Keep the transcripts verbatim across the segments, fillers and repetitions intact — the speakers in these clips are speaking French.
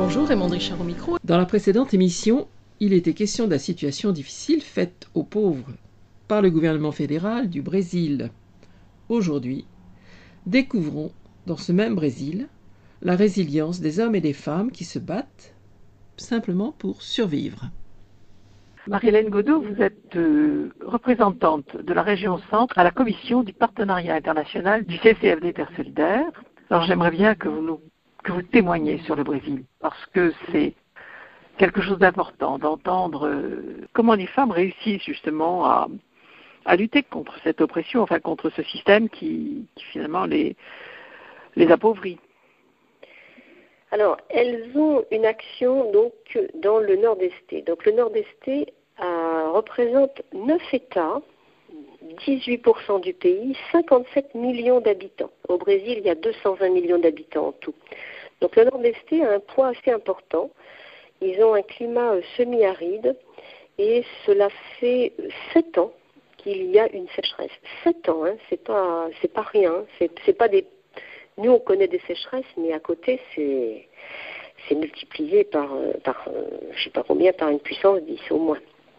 Bonjour, Raymond Richard au micro. Dans la précédente émission, il était question de la situation difficile faite aux pauvres par le gouvernement fédéral du Brésil. Aujourd'hui, découvrons dans ce même Brésil la résilience des hommes et des femmes qui se battent simplement pour survivre. Marie-Hélène Godot, vous êtes euh, représentante de la région Centre à la commission du partenariat international du C C F D Terre Solidaire. Alors j'aimerais bien que vous nous que vous témoigniez sur le Brésil, parce que c'est quelque chose d'important d'entendre euh, comment les femmes réussissent justement à, à lutter contre cette oppression, enfin contre ce système qui, qui finalement les, les appauvrit. Alors, elles ont une action donc dans le Nord-Est. Donc le Nord-Est euh, représente neuf États, dix-huit pour cent du pays, cinquante-sept millions d'habitants. Au Brésil, il y a deux cent vingt millions d'habitants en tout. Donc le Nord-Est a un poids assez important. Ils ont un climat semi-aride et cela fait sept ans qu'il y a une sécheresse. Sept ans, hein, c'est pas, c'est pas rien. C'est, c'est pas des. Nous, on connaît des sécheresses, mais à côté, c'est, c'est multiplié par, par, je sais pas combien, par une puissance dix au moins.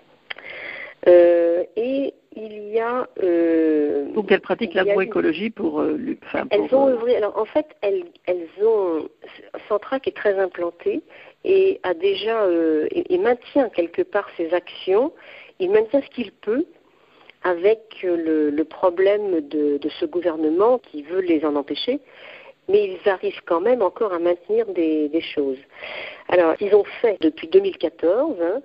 Euh, et il y a... Euh, Donc elles pratiquent l'agroécologie pour... Euh, enfin, elles pour, ont euh... œuvré... Alors en fait, elles, elles ont... Centrac est très implanté et a déjà... Euh, et, et maintient quelque part ses actions. Il maintient ce qu'il peut avec le, le problème de, de ce gouvernement qui veut les en empêcher. Mais ils arrivent quand même encore à maintenir des, des choses. Alors, ils ont fait depuis deux mille quatorze... Hein,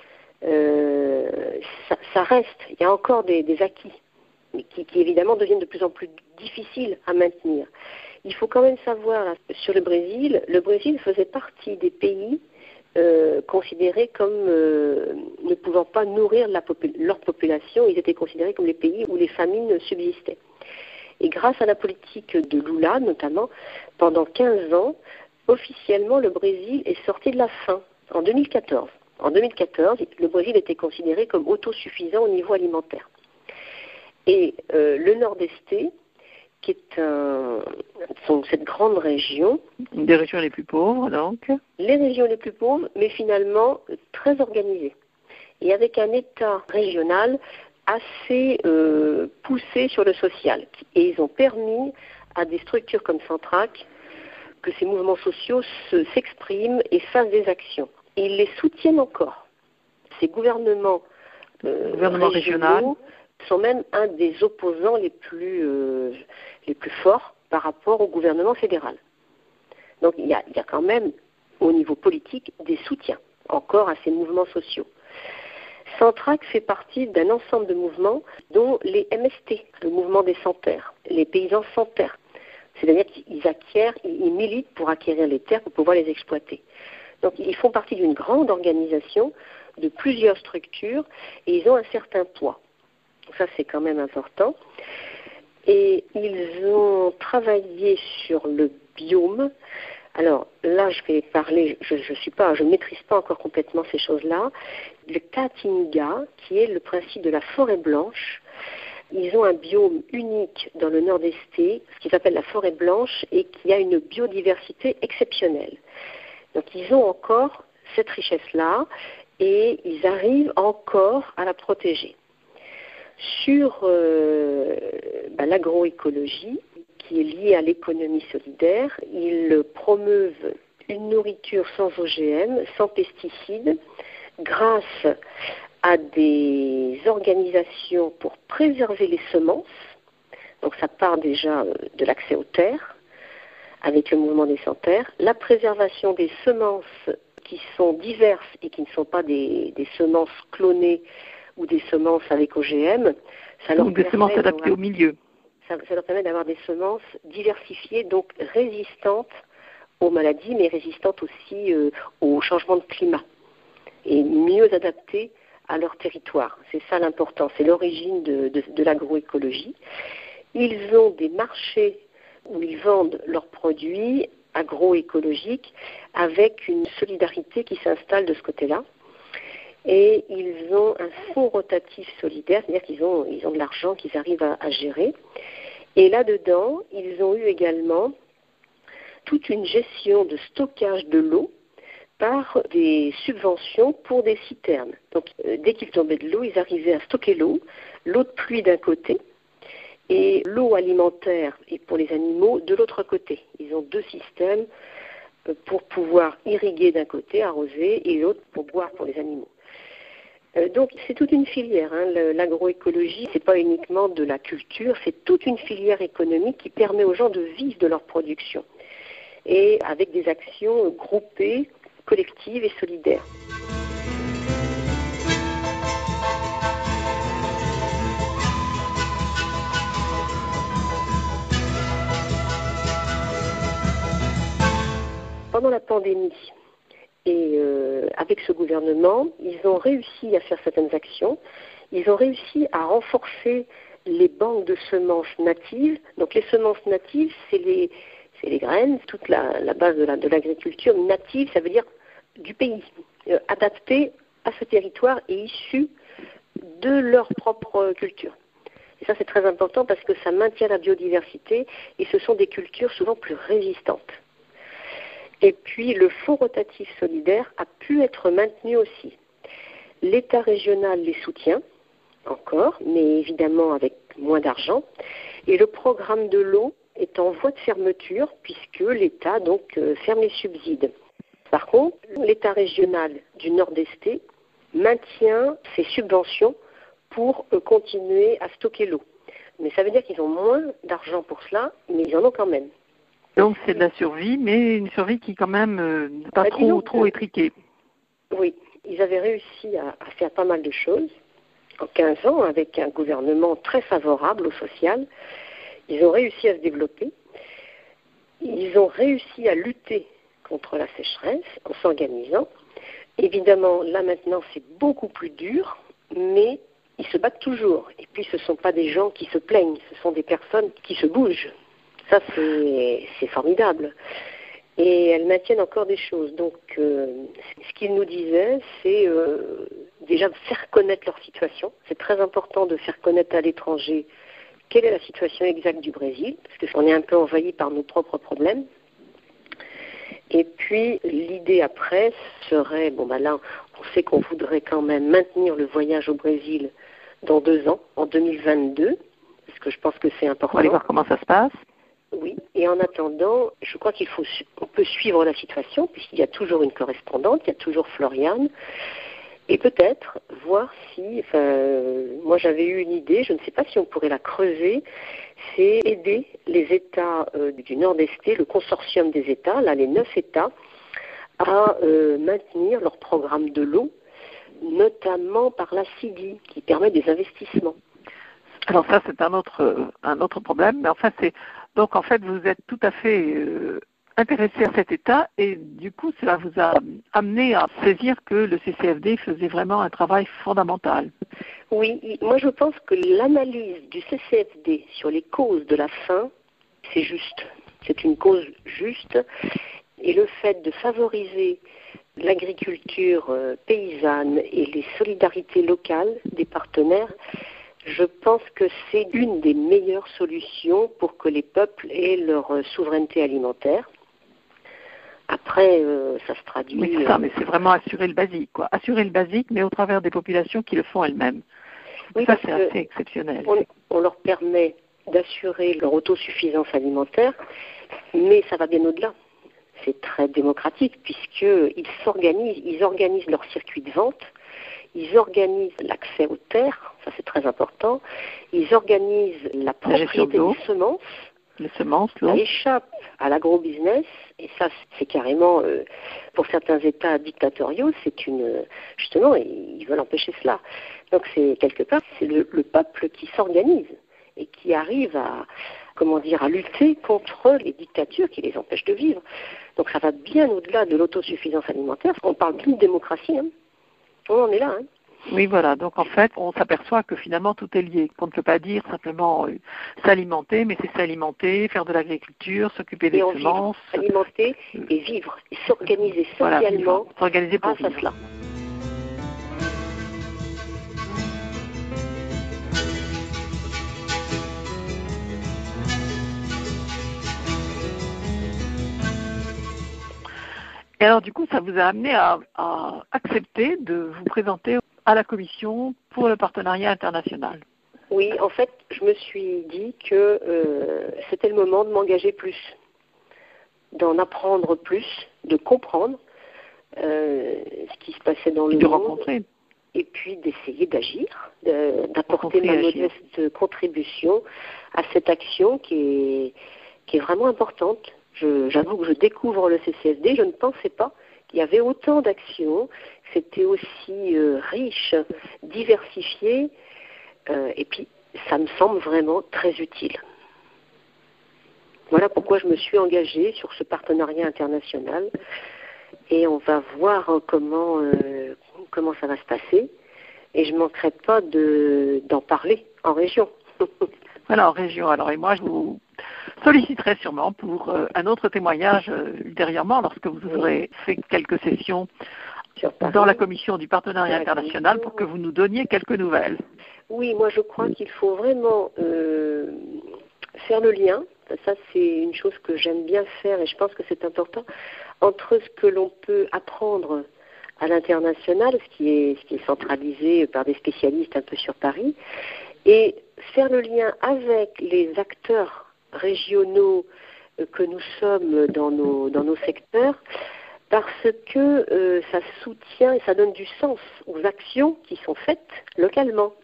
Euh, ça, ça reste, il y a encore des, des acquis, mais qui, qui évidemment deviennent de plus en plus difficiles à maintenir. Il faut quand même savoir, là, sur le Brésil, le Brésil faisait partie des pays euh, considérés comme euh, ne pouvant pas nourrir la popul- leur population. Ils étaient considérés comme les pays où les famines subsistaient. Et grâce à la politique de Lula, notamment, pendant quinze ans, officiellement, le Brésil est sorti de la faim, en deux mille quatorze. En deux mille quatorze, le Brésil était considéré comme autosuffisant au niveau alimentaire. Et euh, le Nord-Est, qui est un, donc cette grande région... Une des régions les plus pauvres, donc. Les régions les plus pauvres, mais finalement très organisées. Et avec un État régional assez euh, poussé sur le social. Et ils ont permis à des structures comme Centrac que ces mouvements sociaux se, s'expriment et fassent des actions. Et ils les soutiennent encore. Ces gouvernements, euh, gouvernement régional sont même un des opposants les plus, euh, les plus forts par rapport au gouvernement fédéral. Donc il y a, il y a quand même, au niveau politique, des soutiens encore à ces mouvements sociaux. Centrac fait partie d'un ensemble de mouvements dont les M S T, le mouvement des sans-terres, les paysans sans terre. C'est-à-dire qu'ils acquièrent, ils militent pour acquérir les terres pour pouvoir les exploiter. Donc ils font partie d'une grande organisation, de plusieurs structures, et ils ont un certain poids. Ça, c'est quand même important. Et ils ont travaillé sur le biome. Alors là, je vais parler, je ne suis pas, je ne maîtrise pas encore complètement ces choses-là. Le Caatinga, qui est le principe de la forêt blanche. Ils ont un biome unique dans le Nord-Est, ce qu'ils appellent la forêt blanche, et qui a une biodiversité exceptionnelle. Donc ils ont encore cette richesse-là et ils arrivent encore à la protéger. Sur euh, bah, l'agroécologie, qui est liée à l'économie solidaire, ils promeuvent une nourriture sans O G M, sans pesticides, grâce à des organisations pour préserver les semences. Donc ça part déjà de l'accès aux terres, avec le mouvement des sans-terres, la préservation des semences qui sont diverses et qui ne sont pas des, des semences clonées ou des semences avec O G M. Ça leur donc des semences adaptées au milieu. Ça, ça leur permet d'avoir des semences diversifiées, donc résistantes aux maladies, mais résistantes aussi euh, au changement de climat et mieux adaptées à leur territoire. C'est ça l'important, c'est l'origine de, de, de l'agroécologie. Ils ont des marchés où ils vendent leurs produits agroécologiques avec une solidarité qui s'installe de ce côté-là. Et ils ont un fonds rotatif solidaire, c'est-à-dire qu'ils ont, ils ont de l'argent qu'ils arrivent à, à gérer. Et là-dedans, ils ont eu également toute une gestion de stockage de l'eau par des subventions pour des citernes. Donc, euh, dès qu'ils tombaient de l'eau, ils arrivaient à stocker l'eau, l'eau de pluie d'un côté et l'eau alimentaire et pour les animaux de l'autre côté. Ils ont deux systèmes euh, pour pouvoir irriguer d'un côté, arroser, et l'autre pour boire pour les animaux. Euh, donc, c'est toute une filière. Hein. Le, l'agroécologie, c'est pas uniquement de la culture, c'est toute une filière économique qui permet aux gens de vivre de leur production. Et avec des actions groupées, collectives et solidaires. Pendant la pandémie et euh, avec ce gouvernement, ils ont réussi à faire certaines actions. Ils ont réussi à renforcer les banques de semences natives. Donc les semences natives, c'est les, c'est les graines, toute la, la base de, la, de l'agriculture native, ça veut dire du pays, euh, adapté à ce territoire et issu de leur propre culture. Et ça, c'est très important parce que ça maintient la biodiversité et ce sont des cultures souvent plus résistantes. Et puis, le fonds rotatif solidaire a pu être maintenu aussi. L'État régional les soutient encore, mais évidemment avec moins d'argent. Et le programme de l'eau est en voie de fermeture puisque l'État donc euh, ferme les subsides. Par contre, l'État régional du Nord-Est maintient ses subventions pour euh, continuer à stocker l'eau. Mais ça veut dire qu'ils ont moins d'argent pour cela, mais ils en ont quand même. Donc c'est de la survie, mais une survie qui quand même euh, pas bah, trop, trop que, étriquée. Oui, ils avaient réussi à, à faire pas mal de choses en quinze ans avec un gouvernement très favorable au social. Ils ont réussi à se développer. Ils ont réussi à lutter contre la sécheresse en s'organisant. Évidemment, là maintenant, c'est beaucoup plus dur, mais ils se battent toujours. Et puis, ce ne sont pas des gens qui se plaignent, ce sont des personnes qui se bougent. Ça, c'est, c'est formidable. Et elles maintiennent encore des choses. Donc, euh, ce qu'ils nous disaient, c'est euh, déjà faire connaître leur situation. C'est très important de faire connaître à l'étranger quelle est la situation exacte du Brésil, parce qu'on est un peu envahi par nos propres problèmes. Et puis, l'idée après serait, bon ben là, on sait qu'on voudrait quand même maintenir le voyage au Brésil dans deux ans, en deux mille vingt-deux, parce que je pense que c'est important. On va aller voir comment ça se passe. Oui, et en attendant, je crois qu'il faut, on peut suivre la situation, puisqu'il y a toujours une correspondante, il y a toujours Floriane, et peut-être voir si, enfin, moi j'avais eu une idée, je ne sais pas si on pourrait la creuser, c'est aider les États euh, du Nord-Est, le consortium des États, là les neuf États, à euh, maintenir leur programme de l'eau, notamment par la C I D I, qui permet des investissements. Alors ça, c'est un autre, un autre problème, mais enfin, c'est... Donc en fait, vous êtes tout à fait euh, intéressé à cet état et du coup, cela vous a amené à saisir que le C C F D faisait vraiment un travail fondamental. Oui, moi je pense que l'analyse du C C F D sur les causes de la faim, c'est juste. C'est une cause juste et le fait de favoriser l'agriculture euh, paysanne et les solidarités locales des partenaires, je pense que c'est une des meilleures solutions pour que les peuples aient leur souveraineté alimentaire. Après, euh, ça se traduit... Oui, c'est ça, mais c'est vraiment assurer le basique, quoi. Assurer le basique, mais au travers des populations qui le font elles-mêmes. Oui, ça, c'est assez exceptionnel. On, on leur permet d'assurer leur autosuffisance alimentaire, mais ça va bien au-delà. C'est très démocratique, puisqu'ils s'organisent, ils organisent leur circuit de vente, ils organisent l'accès aux terres, ça c'est très important, ils organisent la propriété des semences, les semences, l'eau. Ça échappe à l'agro-business, et ça c'est carrément, euh, pour certains États dictatoriaux, c'est une, justement, ils veulent empêcher cela. Donc c'est quelque part, c'est le, le peuple qui s'organise et qui arrive à, comment dire, à lutter contre les dictatures qui les empêchent de vivre. Donc ça va bien au-delà de l'autosuffisance alimentaire. On parle d'une démocratie, hein. On en est là, hein. Oui, voilà. Donc, en fait, on s'aperçoit que finalement, tout est lié. Qu'on ne peut pas dire simplement euh, s'alimenter, mais c'est s'alimenter, faire de l'agriculture, s'occuper des semences. Alimenter et vivre, et s'organiser socialement voilà, s'organiser pour grâce à cela. Et alors, du coup, ça vous a amené à, à accepter de vous présenter à la Commission pour le partenariat international? Oui, en fait, je me suis dit que euh, c'était le moment de m'engager plus, d'en apprendre plus, de comprendre euh, ce qui se passait dans le de monde. rencontrer. Et puis d'essayer d'agir, de, d'apporter ma modeste contribution à cette action qui est, qui est vraiment importante. Je, j'avoue que je découvre le C C F D, je ne pensais pas qu'il y avait autant d'actions, que c'était aussi euh, riche, diversifié, euh, et puis ça me semble vraiment très utile. Voilà pourquoi je me suis engagée sur ce partenariat international, et on va voir comment, euh, comment ça va se passer. Et je ne manquerai pas de, d'en parler en région. Voilà, en région. Alors, et moi, je vous solliciterai sûrement pour euh, un autre témoignage euh, ultérieurement, lorsque vous aurez fait quelques sessions dans la commission du partenariat international, pour que vous nous donniez quelques nouvelles. Oui, moi, je crois qu'il faut vraiment euh, faire le lien. Ça, c'est une chose que j'aime bien faire et je pense que c'est important, entre ce que l'on peut apprendre à l'international, ce qui est, ce qui est centralisé par des spécialistes un peu sur Paris, et faire le lien avec les acteurs régionaux que nous sommes dans nos, dans nos secteurs, parce que euh, ça soutient et ça donne du sens aux actions qui sont faites localement.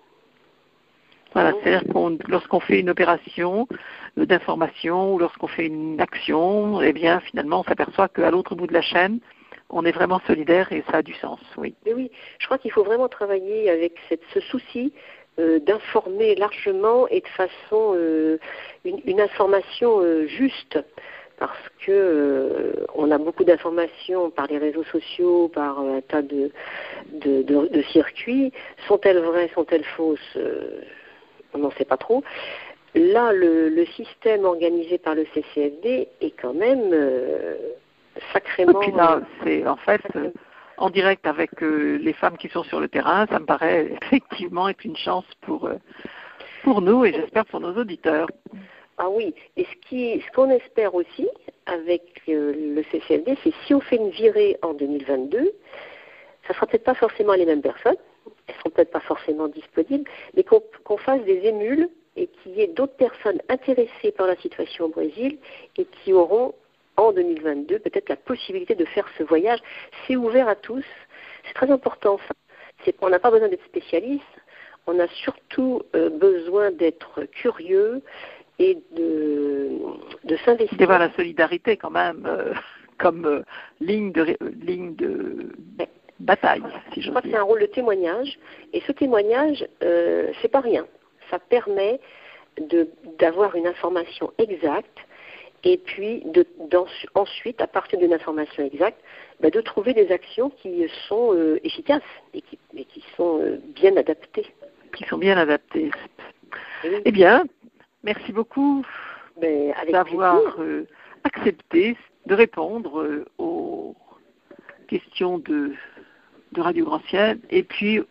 Voilà, c'est-à-dire qu'on, lorsqu'on fait une opération d'information ou lorsqu'on fait une action, eh bien, finalement, on s'aperçoit qu'à l'autre bout de la chaîne, on est vraiment solidaire et ça a du sens, oui. Mais oui, je crois qu'il faut vraiment travailler avec cette, ce souci euh, d'informer largement et de façon, euh, une, une information euh, juste, parce que euh, on a beaucoup d'informations par les réseaux sociaux, par un tas de, de, de, de circuits. Sont-elles vraies, sont-elles fausses euh, on n'en sait pas trop. Là, le, le système organisé par le C C F D est quand même euh, sacrément... Et puis là, c'est en fait euh, en direct avec euh, les femmes qui sont sur le terrain, ça me paraît effectivement être une chance pour, euh, pour nous et j'espère pour nos auditeurs. Ah oui, et ce, qui, ce qu'on espère aussi avec euh, le C C F D, c'est si on fait une virée en deux mille vingt-deux, ça ne sera peut-être pas forcément les mêmes personnes, elles ne seront peut-être pas forcément disponibles, mais qu'on, qu'on fasse des émules et qu'il y ait d'autres personnes intéressées par la situation au Brésil et qui auront en deux mille vingt-deux peut-être la possibilité de faire ce voyage. C'est ouvert à tous, c'est très important ça. C'est, on n'a pas besoin d'être spécialiste, on a surtout euh, besoin d'être curieux et de, de s'investir. C'est la solidarité quand même, euh, comme euh, ligne de, euh, ligne de ouais. bataille, si je Je crois dire. que c'est un rôle de témoignage, et ce témoignage, euh, c'est pas rien. Ça permet de, d'avoir une information exacte, et puis de, ensuite, à partir d'une information exacte, bah, de trouver des actions qui sont euh, efficaces et qui, et qui sont euh, bien adaptées. Qui sont bien adaptées. Oui. Eh bien, merci beaucoup ben, avec d'avoir euh, accepté de répondre euh, aux questions de, de Radio Grand Ciel et puis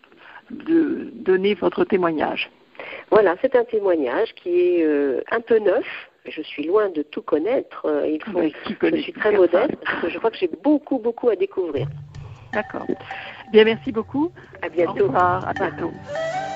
de donner votre témoignage. Voilà, c'est un témoignage qui est euh, un peu neuf. Je suis loin de tout connaître. Euh, il faut, oui, je suis très modeste parce que je crois que j'ai beaucoup, beaucoup à découvrir. D'accord. Bien, merci beaucoup. À bientôt. Au revoir. À bientôt.